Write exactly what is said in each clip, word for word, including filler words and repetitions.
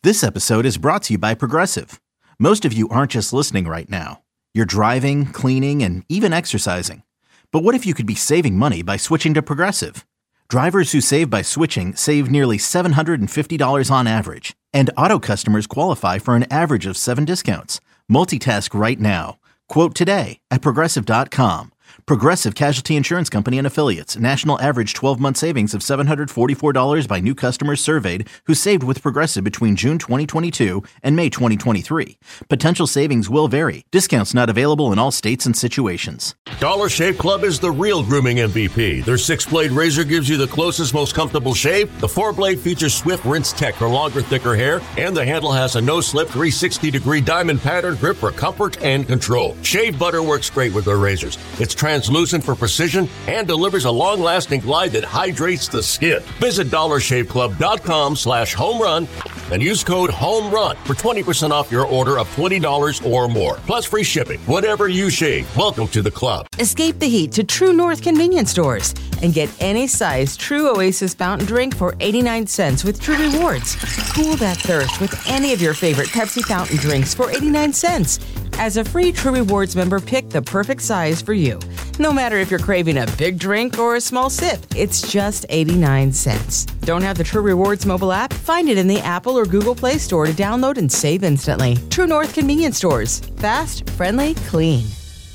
This episode is brought to you by Progressive. Most of you aren't just listening right now. You're driving, cleaning, and even exercising. But what if you could be saving money by switching to Progressive? Drivers who save by switching save nearly seven hundred fifty dollars on average. And auto customers qualify for an average of seven discounts. Multitask right now. Quote today at Progressive dot com. Progressive Casualty Insurance Company and Affiliates. National average twelve-month savings of seven hundred forty-four dollars by new customers surveyed who saved with Progressive between June twenty twenty-two and May twenty twenty-three. Potential savings will vary. Discounts not available in all states and situations. Dollar Shave Club is the real grooming M V P. Their six-blade razor gives you the closest, most comfortable shave. The four-blade features swift rinse tech for longer, thicker hair. And the handle has a no-slip three hundred sixty degree diamond pattern grip for comfort and control. Shave butter works great with their razors. It's translucent for precision and delivers a long-lasting glide that hydrates the skin. Visit dollar shave club dot com slash home run and use code HOMERUN for twenty percent off your order of twenty dollars or more. Plus free shipping. Whatever you shave, welcome to the club. Escape the heat to True North convenience stores and get any size True Oasis fountain drink for eighty-nine cents with True Rewards. Cool that thirst with any of your favorite Pepsi fountain drinks for eighty-nine cents. As a free True Rewards member, pick the perfect size for you. No matter if you're craving a big drink or a small sip, it's just eighty-nine cents. Don't have the True Rewards mobile app? Find it in the Apple or Google Play Store to download and save instantly. True North convenience stores. Fast, friendly, clean.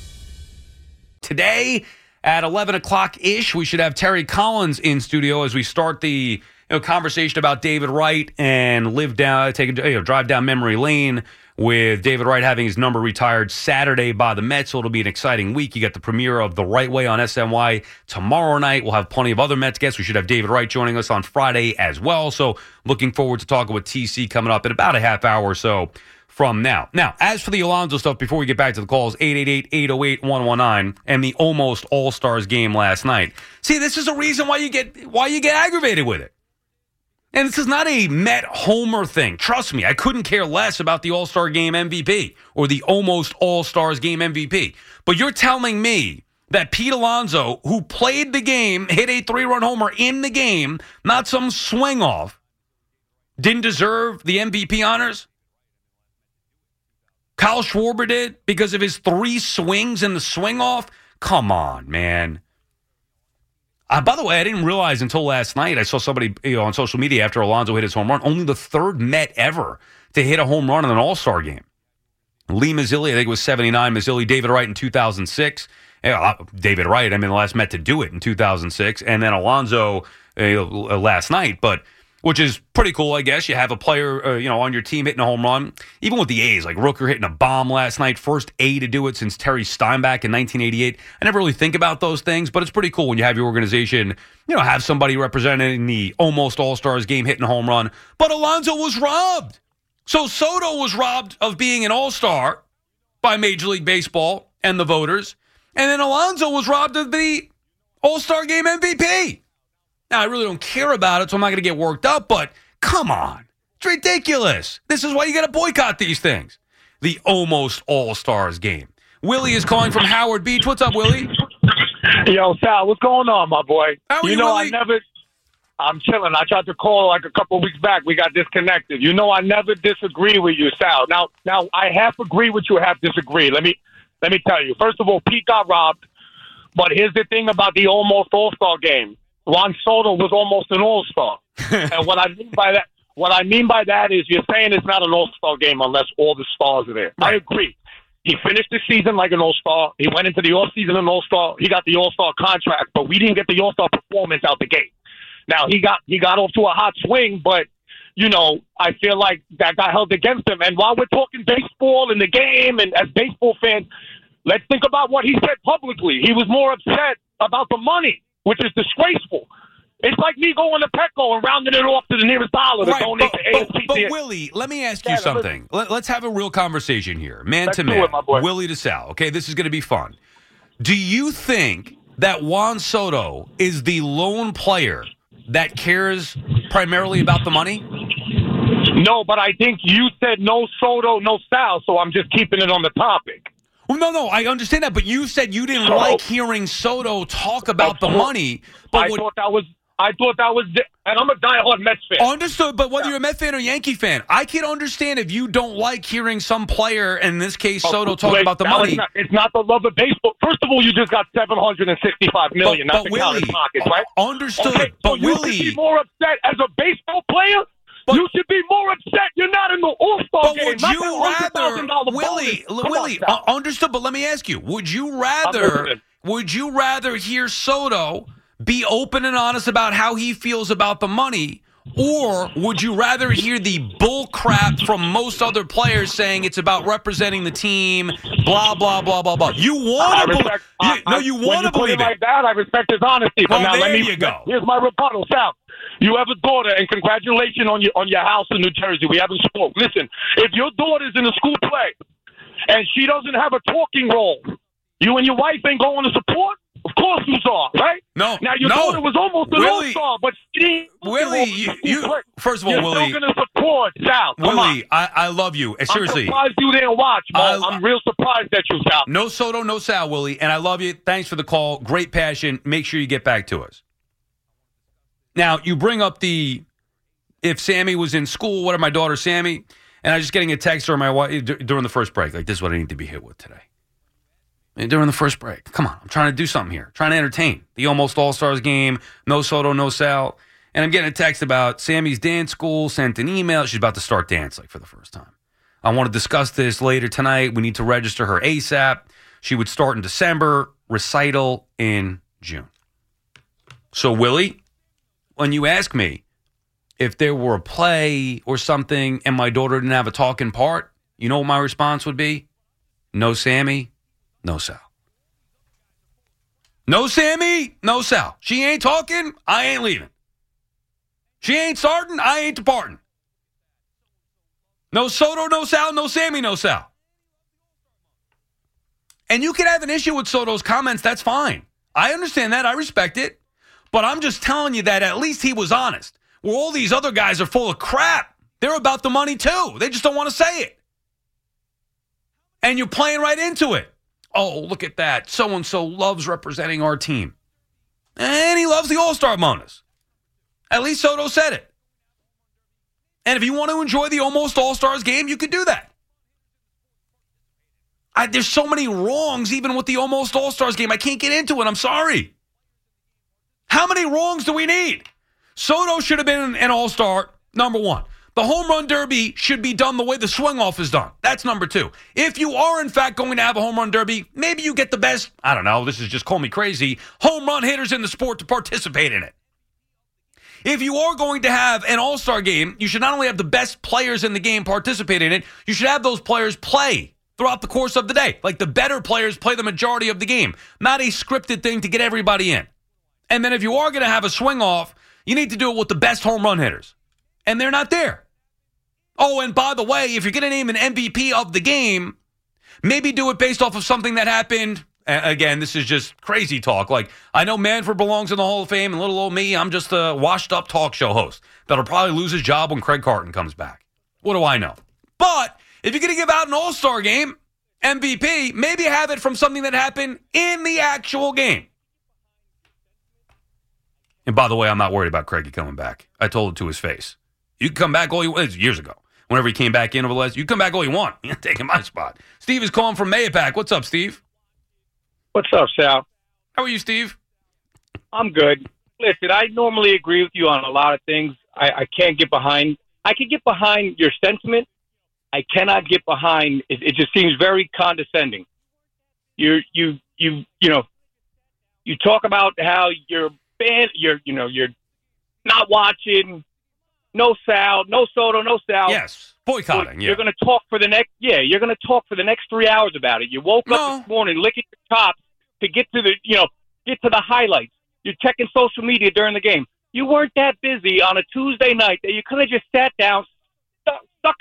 Today at eleven o'clock-ish, we should have Terry Collins in studio as we start the you know, conversation about David Wright and live down, take a you know, drive down memory lane with David Wright having his number retired Saturday by the Mets. So it'll be an exciting week. You got the premiere of The Right Way on S N Y tomorrow night. We'll have plenty of other Mets guests. We should have David Wright joining us on Friday as well. So looking forward to talking with T C coming up in about a half hour or so from now. Now, as for the Alonso stuff, before we get back to the calls, eight eight eight, eight oh eight, one one nine and the almost All-Stars game last night. See, this is a reason why you get why you get aggravated with it. And this is not a Met homer thing. Trust me, I couldn't care less about the All-Star Game M V P or the almost All-Stars Game M V P. But you're telling me that Pete Alonso, who played the game, hit a three-run homer in the game, not some swing-off, didn't deserve the M V P honors? Kyle Schwarber did because of his three swings in the swing-off? Come on, man. Uh, by the way, I didn't realize until last night, I saw somebody you know, on social media after Alonso hit his home run, only the third Met ever to hit a home run in an All-Star game. Lee Mazzilli, I think it was seventy-nine. Mazzilli, David Wright in two thousand six. Uh, David Wright, I mean, the last Met to do it in two thousand six. And then Alonso uh, last night, but which is pretty cool, I guess. You have a player, uh, you know, on your team hitting a home run. Even with the A's, like Rooker hitting a bomb last night, first A to do it since Terry Steinbach in nineteen eighty-eight. I never really think about those things, but it's pretty cool when you have your organization, you know, have somebody representing the almost All-Stars game hitting a home run. But Alonso was robbed. So Soto was robbed of being an All-Star by Major League Baseball and the voters. And then Alonso was robbed of the All-Star game M V P. Now, I really don't care about it, so I'm not going to get worked up, but come on. It's ridiculous. This is why you got to boycott these things. The almost All-Stars game. Willie is calling from Howard Beach. What's up, Willie? Yo, Sal, what's going on, my boy? How are you, you know, Willie? I never... I'm chilling. I tried to call like a couple of weeks back. We got disconnected. You know, I never disagree with you, Sal. Now, now I half agree with you, half disagree. Let me, let me tell you. First of all, Pete got robbed, but here's the thing about the almost All-Star game. Juan Soto was almost an all-star. And what I mean by that what I mean by that is you're saying it's not an all-star game unless all the stars are there. Right. I agree. He finished the season like an all-star. He went into the off-season an all-star. He got the all-star contract, but we didn't get the all-star performance out the gate. Now, he got he got off to a hot swing, but, you know, I feel like that got held against him. And while we're talking baseball and the game and as baseball fans, let's think about what he said publicly. He was more upset about the money, which is disgraceful. It's like me going to Petco and rounding it off to the nearest dollar to right, donate but, to A F C. But, but Willie, let me ask you yeah, something. Let, let's have a real conversation here, man Let's to do man. it, my boy. Willie to Sal. Okay, this is going to be fun. Do you think that Juan Soto is the lone player that cares primarily about the money? No, but I think you said no Soto, no Sal, so I'm just keeping it on the topic. Well, no, no, I understand that, but you said you didn't so, like hearing Soto talk about the money. But I what, thought that was I thought that was, di- and I'm a diehard Mets fan. Understood, but whether you're a Met fan or Yankee fan, I can understand if you don't like hearing some player, and in this case, Soto, talk Wait, about the now money. It's not, it's not the love of baseball. First of all, you just got seven hundred sixty-five million But- dollars. but Not to count Willie, his pockets, right? Understood, Okay, so but you Willie- should be more upset as a baseball player. But- you should be more upset. You're not in the All-Star But game. would not you that one hundred thousand dollars rather, Willie, bonus. Come Willie, on, Sal. uh, understood, but let me ask you, would you I'm rather, listening. would you rather hear Soto be open and honest about how he feels about the money, or would you rather hear the bull crap from most other players saying it's about representing the team, blah, blah, blah, blah, blah? You I want to respect, believe I, No, you when want you to put believe it like that, I respect his honesty. But Well, now let there me, you go. Here's my rebuttal, Sal. You have a daughter, and congratulations on your on your house in New Jersey. We haven't spoke. Listen, if your daughter's in a school play and she doesn't have a talking role, you and your wife ain't going to support? Of course you are, right? No, Now, your no. daughter was almost an Willie- all-star, but she didn't. Willie, you- you- first of all, You're Willie- still going to support, Sal. Come on. Willie, I, I love you. And seriously. I'm surprised you didn't watch, Mo. I- I'm real surprised at you, Sal. No Soto, no Sal, Willie, and I love you. Thanks for the call. Great passion. Make sure you get back to us. Now, you bring up the if Sammy was in school, what are my daughter Sammy? And I was just getting a text from my wife during the first break. Like, this is what I need to be hit with today. And during the first break. Come on, I'm trying to do something here. Trying to entertain. The Almost All-Stars game, no Soto, no Sal. And I'm getting a text about Sammy's dance school, sent an email. She's about to start dance, like, for the first time. I want to discuss this later tonight. We need to register her ASAP. She would start in December, recital in June. So, Willie, when you ask me if there were a play or something and my daughter didn't have a talking part, you know what my response would be? No Sammy, no Sal. No Sammy, no Sal. She ain't talking, I ain't leaving. She ain't starting, I ain't departing. No Soto, no Sal, no Sammy, no Sal. And you can have an issue with Soto's comments, that's fine. I understand that, I respect it. But I'm just telling you that at least he was honest. Where all these other guys are full of crap. They're about the money too. They just don't want to say it. And you're playing right into it. Oh, look at that. So-and-so loves representing our team. And he loves the All-Star bonus. At least Soto said it. And if you want to enjoy the Almost All-Stars game, you could do that. I, there's so many wrongs even with the Almost All-Stars game. I can't get into it. I'm sorry. How many wrongs do we need? Soto should have been an All-Star, number one. The home run derby should be done the way the swing-off is done. That's number two. If you are, in fact, going to have a home run derby, maybe you get the best, I don't know, this is just call me crazy, home run hitters in the sport to participate in it. If you are going to have an all-star game, you should not only have the best players in the game participate in it, you should have those players play throughout the course of the day. Like the better players play the majority of the game, not a scripted thing to get everybody in. And then if you are going to have a swing-off, you need to do it with the best home run hitters. And they're not there. Oh, and by the way, if you're going to name an M V P of the game, maybe do it based off of something that happened. Again, this is just crazy talk. Like, I know Manfred belongs in the Hall of Fame, and little old me, I'm just a washed-up talk show host that'll probably lose his job when Craig Carton comes back. What do I know? But if you're going to give out an all-star game, M V P, maybe have it from something that happened in the actual game. And by the way, I'm not worried about Craigie coming back. I told it to his face. You can come back all you want. Years ago. Whenever he came back in over the last, you come back all you want. You're taking my spot. Steve is calling from Mayapack. What's up, Steve? What's up, Sal? How are you, Steve? I'm good. Listen, I normally agree with you on a lot of things. I, I can't get behind. I can get behind your sentiment. I cannot get behind. It, it just seems very condescending. You, you, you, you know, you talk about how you're banned. You're, you know, you're not watching. No Sal, no Soto, no Sal. Yes, boycotting. You're Yeah. going to talk for the next. Yeah, you're going to talk for the next three hours about it. You woke No. up this morning licking your chops to get to the, you know, get to the highlights. You're checking social media during the game. You weren't that busy on a Tuesday night that you could have just sat down, stuck, stuck it up,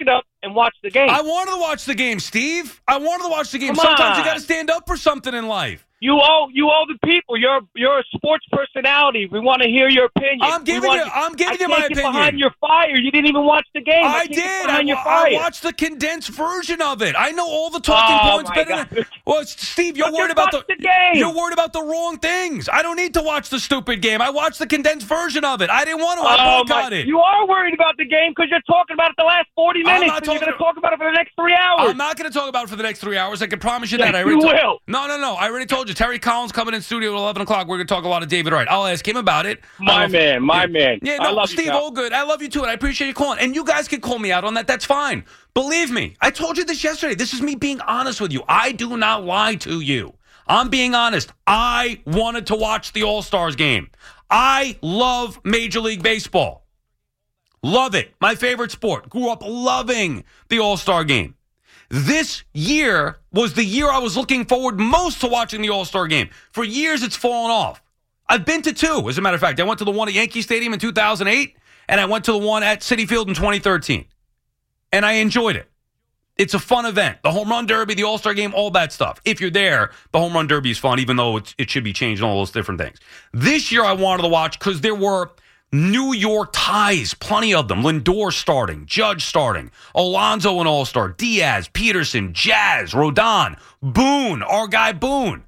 and watch the game. I wanted to watch the game, Steve. I wanted to watch the game. Come Sometimes on. you got to stand up for something in life. You owe you owe the people. You're you're a sports personality. We want to hear your opinion. I'm giving want, you. I'm giving I you my can't get opinion. behind your fire. You didn't even watch the game. I, I can't get did. behind I, your wa- fire. I watched the condensed version of it. I know all the talking Oh, points my better God. than. Well, Steve, you're But worried just about watch the, the game. You're worried about the wrong things. I don't need to watch the stupid game. I watched the condensed version of it. I didn't want to. I Oh, boycotted. my, you are worried about the game because you're talking about it the last forty I'm minutes, not and you're talking- going to talk about it for the next three hours. I'm not going to talk about it for the next three hours. I can promise you Yes, that. I you already to- will. No, no, no. I already told you. Terry Collins coming in studio at eleven o'clock. We're going to talk a lot of David Wright. I'll ask him about it. My I'll- man, my yeah. man. Yeah, I no, love you, Steve, pal. all good. I love you too, and I appreciate you calling. And you guys can call me out on that. That's fine. Believe me, I told you this yesterday. This is me being honest with you. I do not lie to you. I'm being honest. I wanted to watch the All-Stars game. I love Major League Baseball. Love it. My favorite sport. Grew up loving the All-Star game. This year was the year I was looking forward most to watching the All-Star game. For years, it's fallen off. I've been to two, as a matter of fact. I went to the one at Yankee Stadium in two thousand eight, and I went to the one at Citi Field in twenty thirteen. And I enjoyed it. It's a fun event. The Home Run Derby, the All-Star Game, all that stuff. If you're there, the Home Run Derby is fun, even though it's, it should be changed and all those different things. This year, I wanted to watch because there were New York ties, plenty of them. Lindor starting, Judge starting, Alonso an All-Star, Diaz, Peterson, Jazz, Rodon, Boone, our guy Boone.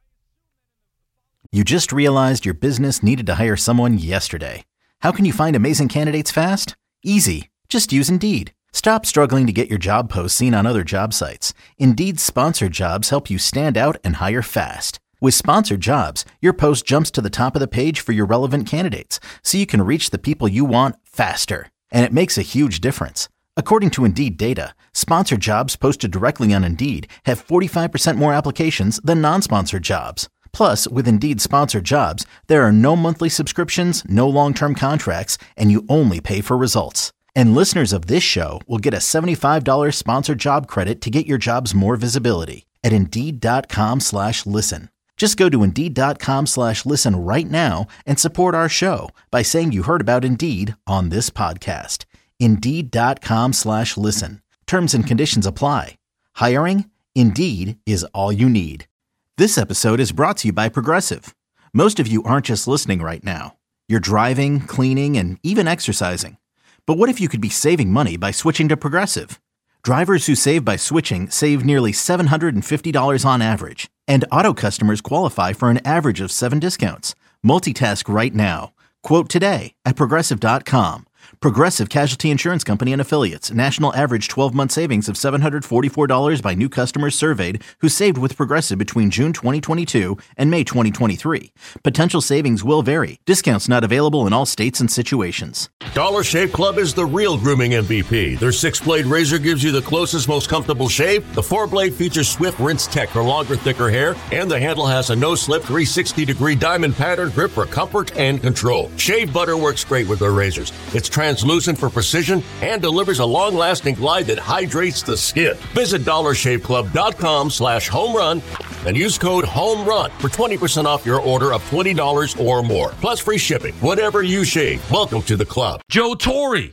You just realized your business needed to hire someone yesterday. How can you find amazing candidates fast? Easy. Just use Indeed. Stop struggling to get your job posts seen on other job sites. Indeed's sponsored jobs help you stand out and hire fast. With sponsored jobs, your post jumps to the top of the page for your relevant candidates, so you can reach the people you want faster. And it makes a huge difference. According to Indeed data, sponsored jobs posted directly on Indeed have forty-five percent more applications than non-sponsored jobs. Plus, with Indeed sponsored jobs, there are no monthly subscriptions, no long-term contracts, and you only pay for results. And listeners of this show will get a seventy-five dollars sponsored job credit to get your jobs more visibility at Indeed.com slash listen. Just go to Indeed.com slash listen right now and support our show by saying you heard about Indeed on this podcast. Indeed.com slash listen. Terms and conditions apply. Hiring? Indeed is all you need. This episode is brought to you by Progressive. Most of you aren't just listening right now. You're driving, cleaning, and even exercising. But what if you could be saving money by switching to Progressive? Drivers who save by switching save nearly seven hundred fifty dollars on average. And auto customers qualify for an average of seven discounts. Multitask right now. Quote today at Progressive dot com. Progressive Casualty Insurance Company and Affiliates. National average twelve-month savings of seven hundred forty-four dollars by new customers surveyed who saved with Progressive between June twenty twenty-two and May twenty twenty-three. Potential savings will vary. Discounts not available in all states and situations. Dollar Shave Club is the real grooming M V P. Their six-blade razor gives you the closest, most comfortable shave. The four-blade features Swift Rinse Tech for longer, thicker hair. And the handle has a no-slip three hundred sixty degree diamond pattern grip for comfort and control. Shave butter works great with their razors. It's translucent for precision and delivers a long-lasting glide that hydrates the skin. Visit Dollar Shave Club dot com slash home run and use code HOMERUN for twenty percent off your order of twenty dollars or more. Plus free shipping. Whatever you shave, welcome to the club. Joe Torre.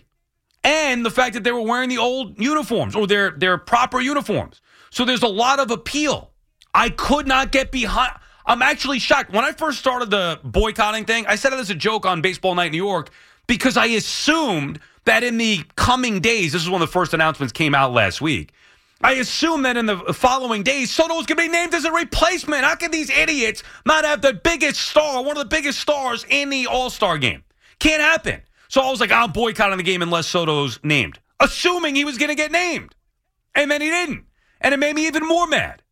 And the fact that they were wearing the old uniforms or their, their proper uniforms. So there's a lot of appeal. I could not get behind. I'm actually shocked. When I first started the boycotting thing, I said it as a joke on Baseball Night in New York because I assumed that in the coming days, this is when the first announcements came out last week, I assumed that in the following days, Soto was going to be named as a replacement. How can these idiots not have the biggest star, one of the biggest stars in the All-Star game? Can't happen. So I was like, I'm boycotting the game unless Soto's named, assuming he was going to get named. And then he didn't. And it made me even more mad.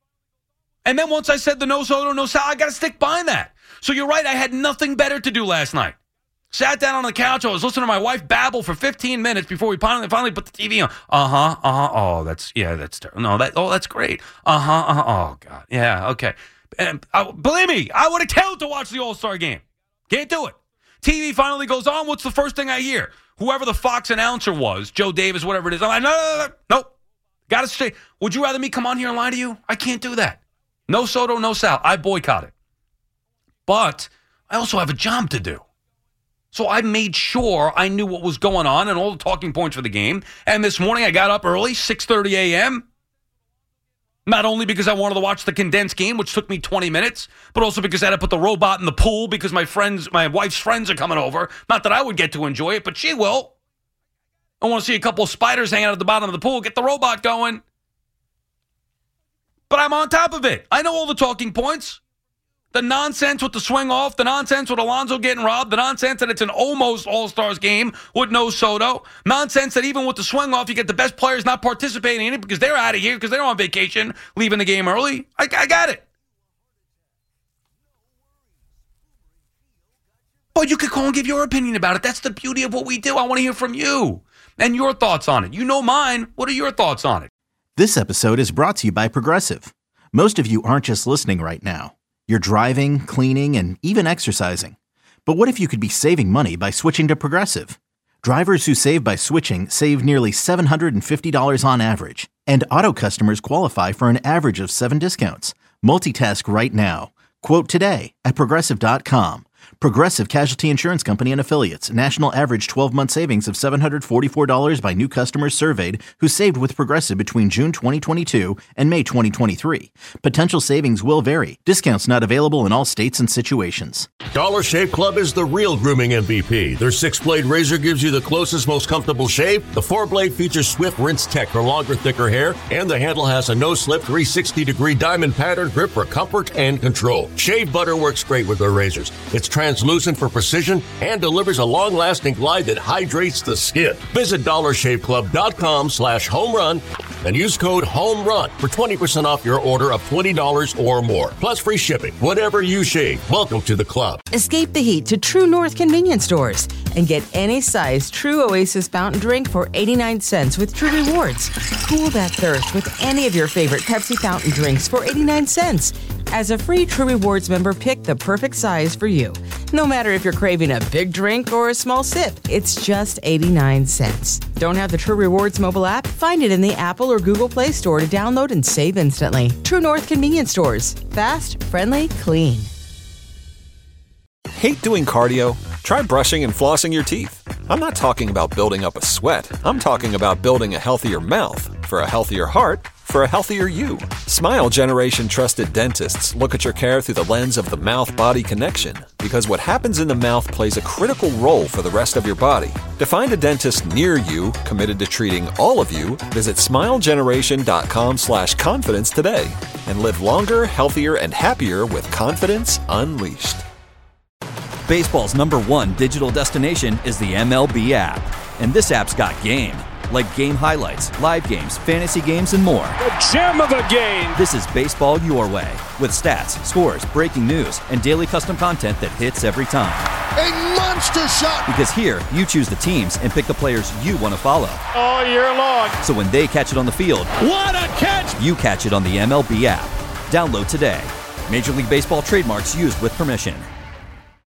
And then once I said the no Soto, no Sal, I got to stick behind that. So you're right, I had nothing better to do last night. Sat down on the couch. I was listening to my wife babble for fifteen minutes before we finally finally put the T V on. Uh-huh, uh-huh. Oh, that's, yeah, that's terrible. No, that, oh, that's great. Uh-huh, uh-huh. Oh, God. Yeah, okay. And I, believe me, I would have killed to watch the All-Star game. Can't do it. T V finally goes on. What's the first thing I hear? Whoever the Fox announcer was, Joe Davis, whatever it is. I'm like, no, no, no, no. Nope. Got to stay. Would you rather me come on here and lie to you? I can't do that. No Soto, no Sal. I boycott it. But I also have a job to do. So I made sure I knew what was going on and all the talking points for the game. And this morning I got up early, six thirty a.m., not only because I wanted to watch the condensed game, which took me twenty minutes, but also because I had to put the robot in the pool because my friends, my wife's friends are coming over. Not that I would get to enjoy it, but she will. I want to see a couple of spiders hanging out at the bottom of the pool. Get the robot going. But I'm on top of it. I know all the talking points. The nonsense with the swing off, the nonsense with Alonso getting robbed, the nonsense that it's an almost All-Stars game with no Soto, nonsense that even with the swing off, you get the best players not participating in it because they're out of here, because they're on vacation, leaving the game early. I, I got it. But you could call and give your opinion about it. That's the beauty of what we do. I want to hear from you and your thoughts on it. You know mine. What are your thoughts on it? This episode is brought to you by Progressive. Most of you aren't just listening right now. You're driving, cleaning, and even exercising. But what if you could be saving money by switching to Progressive? Drivers who save by switching save nearly seven hundred fifty dollars on average. And auto customers qualify for an average of seven discounts. Multitask right now. Quote today at Progressive dot com. Progressive Casualty Insurance Company and Affiliates. National average twelve-month savings of seven hundred forty-four dollars by new customers surveyed who saved with Progressive between June twenty twenty-two and May twenty twenty-three. Potential savings will vary. Discounts not available in all states and situations. Dollar Shave Club is the real grooming M V P. Their six-blade razor gives you the closest, most comfortable shave. The four-blade features Swift Rinse Tech for longer, thicker hair. And the handle has a no-slip three hundred sixty degree diamond pattern grip for comfort and control. Shave butter works great with their razors. It's translucent for precision and delivers a long-lasting glide that hydrates the skin. Visit dollar shave club dot com slash home run and use code HOMERUN for twenty percent off your order of twenty dollars or more. Plus free shipping. Whatever you shave, welcome to the club. Escape the heat to True North convenience stores and get any size True Oasis fountain drink for eighty-nine cents with True Rewards. Cool that thirst with any of your favorite Pepsi fountain drinks for eighty-nine cents. As a free True Rewards member, pick the perfect size for you. No matter if you're craving a big drink or a small sip, it's just eighty-nine cents. Don't have the True Rewards mobile app? Find it in the Apple or Google Play Store to download and save instantly. True North convenience stores. Fast, friendly, clean. Hate doing cardio? Try brushing and flossing your teeth. I'm not talking about building up a sweat. I'm talking about building a healthier mouth. For a healthier heart, for a healthier you. Smile Generation trusted dentists look at your care through the lens of the mouth-body connection, because what happens in the mouth plays a critical role for the rest of your body. To find a dentist near you committed to treating all of you, visit smile generation dot com slash confidence today and live longer, healthier, and happier with confidence unleashed. Baseball's number one digital destination is the M L B app. And this app's got game. Like game highlights, live games, fantasy games, and more. The gem of a game! This is baseball your way. With stats, scores, breaking news, and daily custom content that hits every time. A monster shot! Because here, you choose the teams and pick the players you want to follow. All year long. So when they catch it on the field, what a catch! You catch it on the M L B app. Download today. Major League Baseball trademarks used with permission.